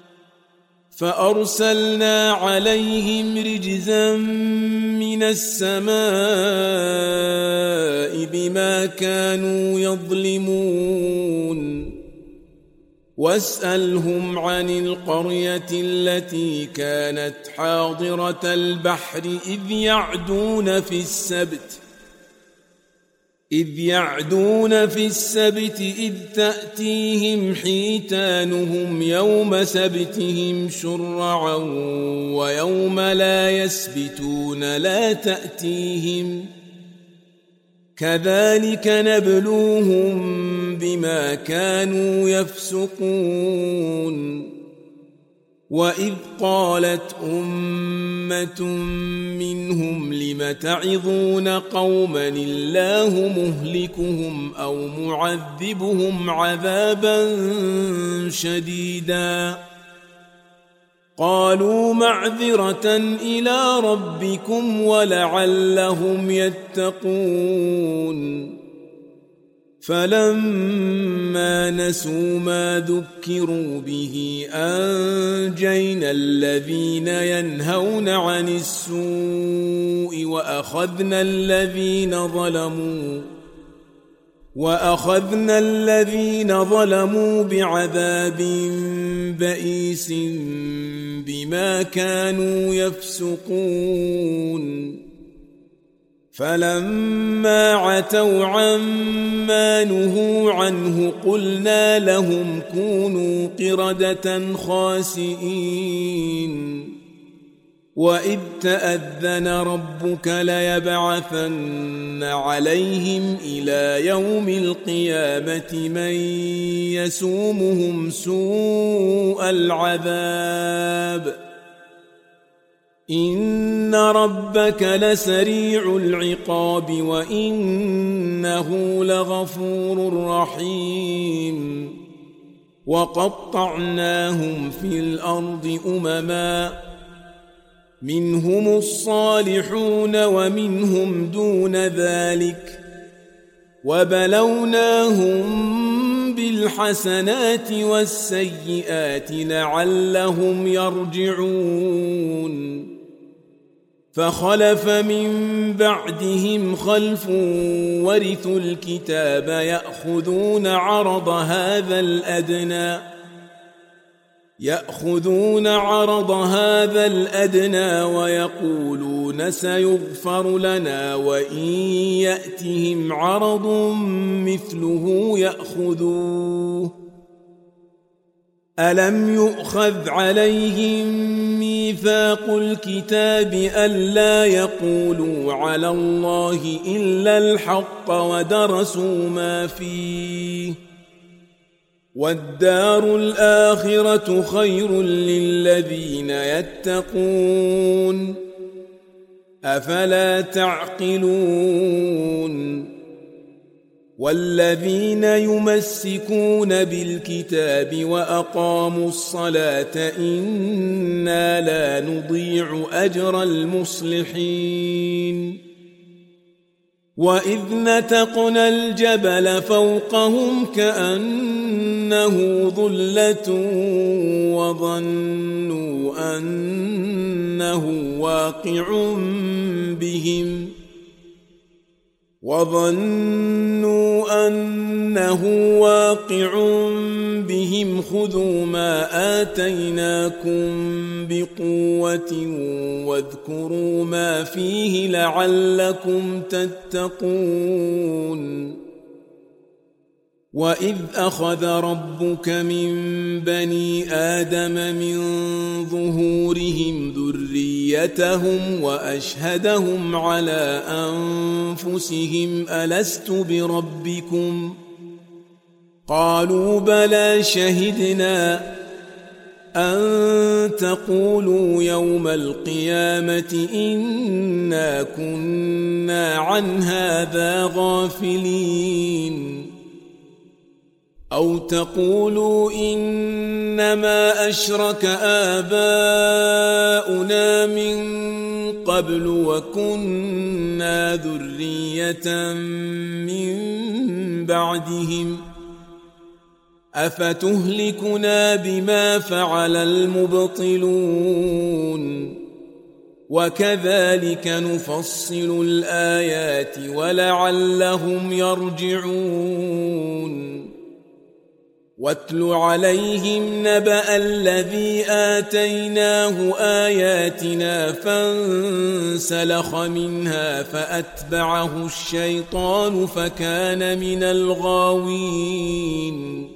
فأرسلنا عليهم رجزا من السماء بما كانوا يظلمون واسألهم عن القرية التي كانت حاضرة البحر إذ يعدون في السبت إذ يعدون في السبت إذ تأتيهم حيتانهم يوم سبتهم شرعا ويوم لا يسبتون لا تأتيهم كذلك نبلوهم بما كانوا يفسقون وإذ قالت أمة منهم لم تعظون قوما الله مهلكهم أو معذبهم عذابا شديدا قالوا معذرة إلى ربكم ولعلهم يتقون فلما نسوا ما ذكروا به أنجينا الذين ينهون عن السوء وأخذنا الذين ظلموا وأخذنا الذين ظلموا بعذاب بئيس بما كانوا يفسقون فلما عتوا عما نهوا عنه قلنا لهم كونوا قردة خاسئين وإذ تأذن ربك ليبعثن عليهم إلى يوم القيامة من يسومهم سوء العذاب إن ربك لسريع العقاب وإنه لغفور رحيم وقطعناهم في الأرض أمما منهم الصالحون ومنهم دون ذلك وبلوناهم بالحسنات والسيئات لعلهم يرجعون فخلف من بعدهم خلف ورثوا الكتاب يأخذون عرض هذا الأدنى يأخذون عرض هذا الأدنى ويقولون سيغفر لنا وإن يأتهم عرض مثله يأخذوه ألم يؤخذ عليهم ميثاق الكتاب ألا يقولوا على الله إلا الحق ودرسوا ما فيه والدار الآخرة خير للذين يتقون أفلا تعقلون والذين يمسكون بالكتاب وأقاموا الصلاة إنا لا نضيع أجر المصلحين وإذ نتقنا الجبل فوقهم كأنه ظلة وظنوا أنه واقع بهم وظنوا أنه واقع بهم خذوا ما آتيناكم بقوة واذكروا ما فيه لعلكم تتقون وإذ أخذ ربك من بني آدم من ظهورهم ذريتهم وأشهدهم على أنفسهم ألست بربكم قالوا بلى شهدنا أن تقولوا يوم القيامة إنا كنا عن هذا غافلين أو تقولوا إنما أشرك آباؤنا من قبل وكنا ذرية من بعدهم أفتهلكنا بما فعل المبطلون وكذلك نفصل الآيات ولعلهم يرجعون واتل عليهم نبأ الذي آتيناه آياتنا فانسلخ منها فأتبعه الشيطان فكان من الغاوين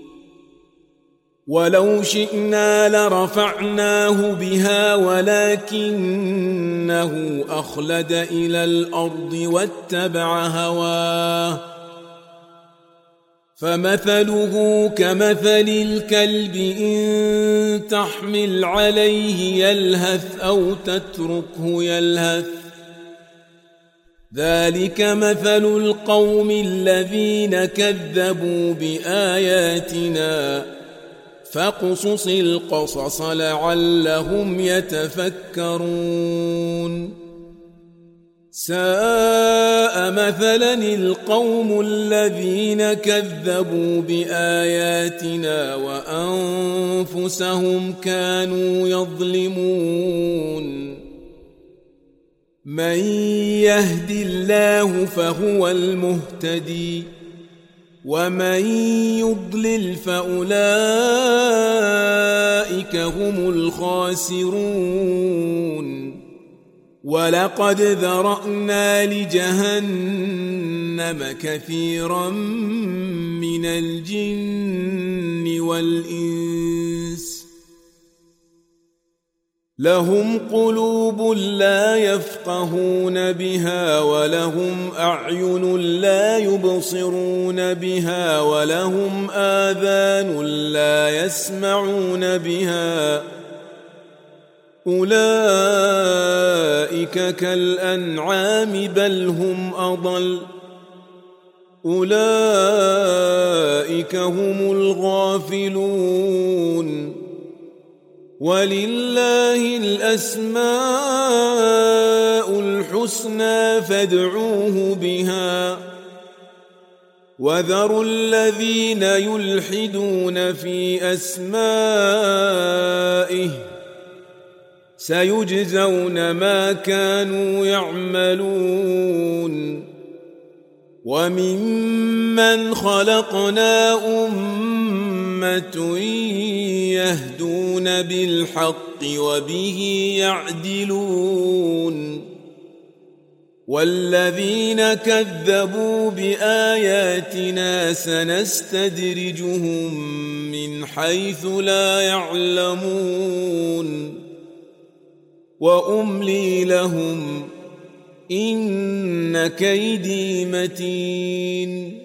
ولو شئنا لرفعناه بها ولكنه أخلد إلى الأرض واتبع هواه فمثله كمثل الكلب إن تحمل عليه يلهث أو تتركه يلهث ذلك مثل القوم الذين كذبوا بآياتنا فاقصص القصص لعلهم يتفكرون ساء مثلا القوم الذين كذبوا بآياتنا وأنفسهم كانوا يظلمون من يهد الله فهو المهتدي ومن يضلل فأولئك هم الخاسرون ولقد ذرأنا لجهنم كثيرا من الجن والإنس لهم قلوب لا يفقهون بها ولهم أعين لا يبصرون بها ولهم آذان لا يسمعون بها أولئك كالأنعام بل هم أضل أولئك هم الغافلون ولله الأسماء الحسنى فادعوه بها وذروا الذين يلحدون في أسمائه سيجزون ما كانوا يعملون وممن خلقنا أمة يهدون بالحق وبه يعدلون والذين كذبوا بآياتنا سنستدرجهم من حيث لا يعلمون وأملي لهم إن كيدي متين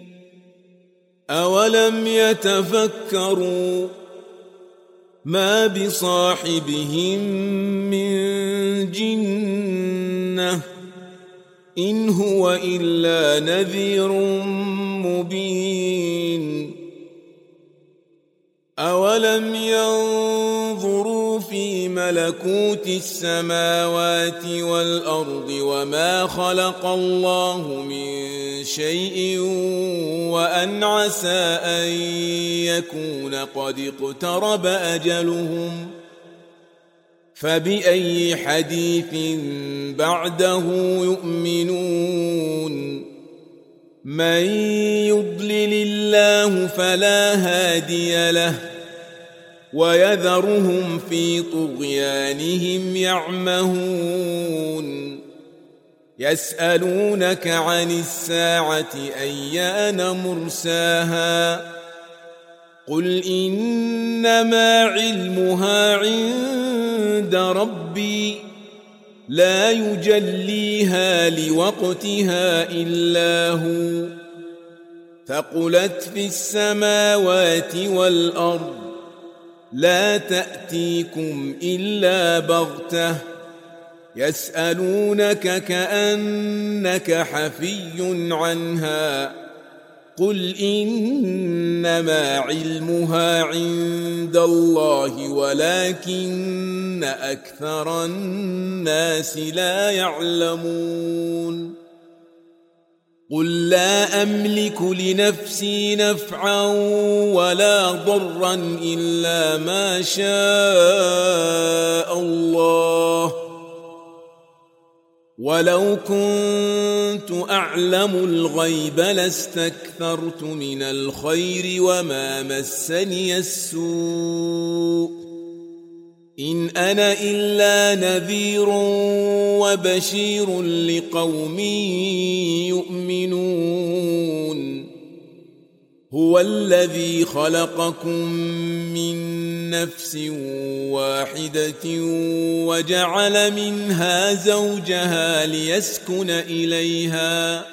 أولم يتفكروا ما بصاحبهم من جنة إن هو إلا نذير مبين أولم ينظروا في ملكوت السماوات والأرض وما خلق الله من شيء وأن عسى أن يكون قد اقترب أجلهم فبأي حديث بعده يؤمنون من يضلل الله فلا هادي له ويذرهم في طغيانهم يعمهون يسألونك عن الساعة أيان مرساها قل إنما علمها عند ربي لا يجليها لوقتها إلا هو ثقلت في السماوات والأرض لا تأتيكم إلا بغتة يسألونك كأنك حفي عنها قل إنما علمها عند الله ولكن أكثر الناس لا يعلمون قل لا أملك لنفسي نفعا ولا ضرا إلا ما شاء الله ولو كنت أعلم الغيب لاستكثرت من الخير وما مسني السوء إن أنا إلا نذير وبشير لقوم يؤمنون هو الذي خلقكم من نفس واحدة وجعل منها زوجها ليسكن إليها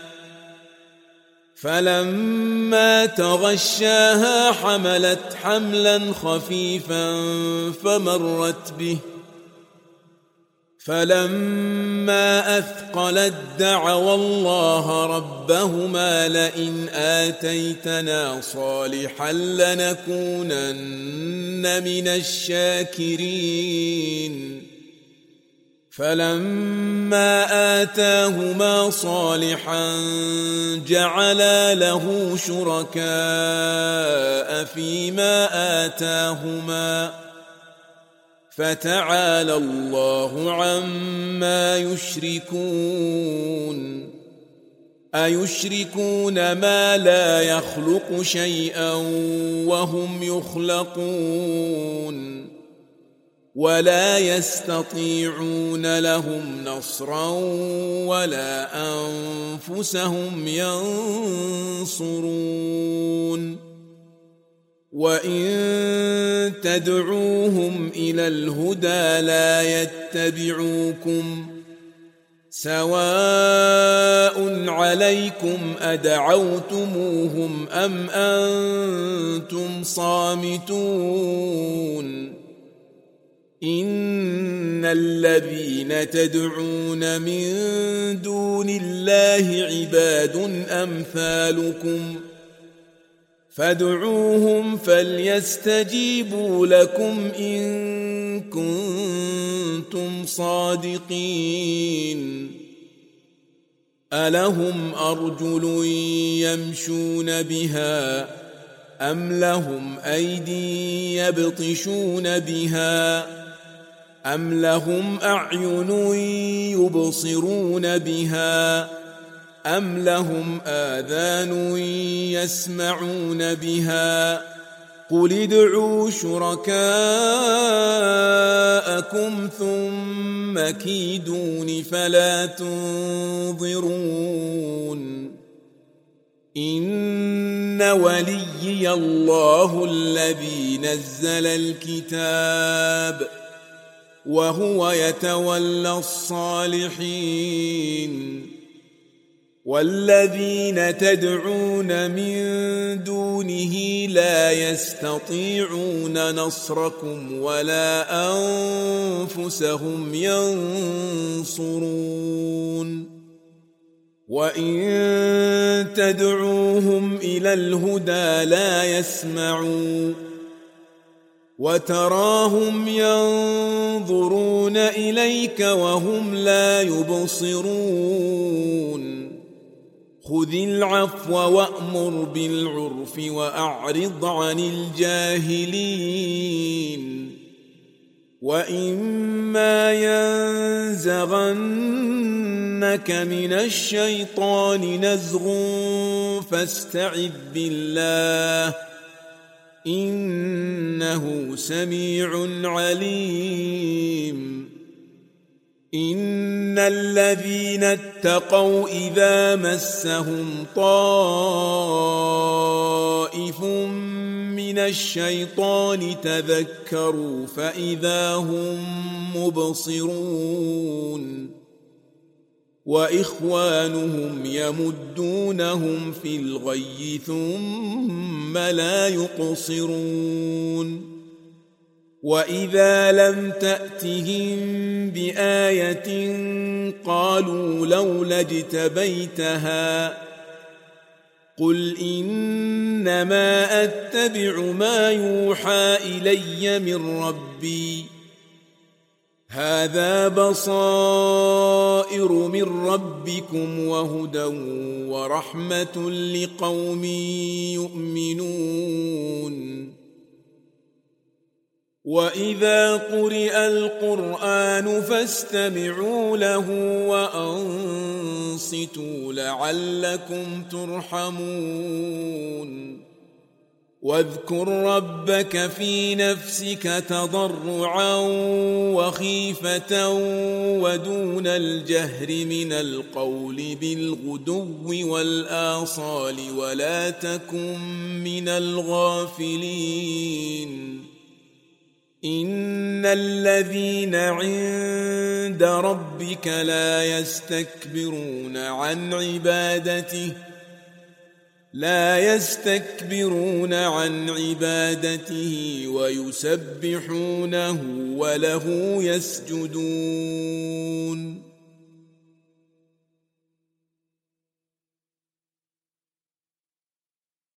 فلما تغشاها حملت حملا خفيفا فمرت به فلما أثقلت دعوا الله ربهما لئن آتيتنا صالحا لنكونن من الشاكرين فلما آتاهما صالحا جعلا له شركاء فيما آتاهما فتعالى الله عما يشركون أيشركون ما لا يخلق شيئا وهم يخلقون ولا يستطيعون لهم نصرا ولا أنفسهم ينصرون وإن تدعوهم إلى الهدى لا يتبعوكم سواء عليكم أدعوتموهم أم أنتم صامتون إن الذين تدعون من دون الله عباد أمثالكم فادعوهم فليستجيبوا لكم إن كنتم صادقين ألهم أرجل يمشون بها أم لهم أيدي يبطشون بها أم لهم أعين يبصرون بها أم لهم آذان يسمعون بها قل ادعوا شركاءكم ثم كيدون فلا تنظرون إن وليي الله الذي نزل الكتاب وهو يتولى الصالحين والذين تدعون من دونه لا يستطيعون نصركم ولا أنفسهم ينصرون وإن تدعوهم إلى الهدى لا يسمعون وتراهم ينظرون إليك وهم لا يبصرون خذ العفو وأمر بالعرف وأعرض عن الجاهلين وإما ينزغنك من الشيطان نزغ فاستعذ بالله إنه سميع عليم إن الذين اتقوا إذا مسهم طائف من الشيطان تذكروا فإذا هم مبصرون وإخوانهم يمدونهم في الغي ثم لا يقصرون وإذا لم تأتهم بآية قالوا لولا اجتبيتها قل إنما أتبع ما يوحى إلي من ربي هذا بصائر من ربكم وهدى ورحمة لقوم يؤمنون وإذا قرئ القرآن فاستمعوا له وأنصتوا لعلكم ترحمون واذكر ربك في نفسك تضرعا وخيفة ودون الجهر من القول بالغدو والآصال ولا تكن من الغافلين إن الذين عند ربك لا يستكبرون عن عبادته لا يستكبرون عن عبادته ويسبحونه وله يسجدون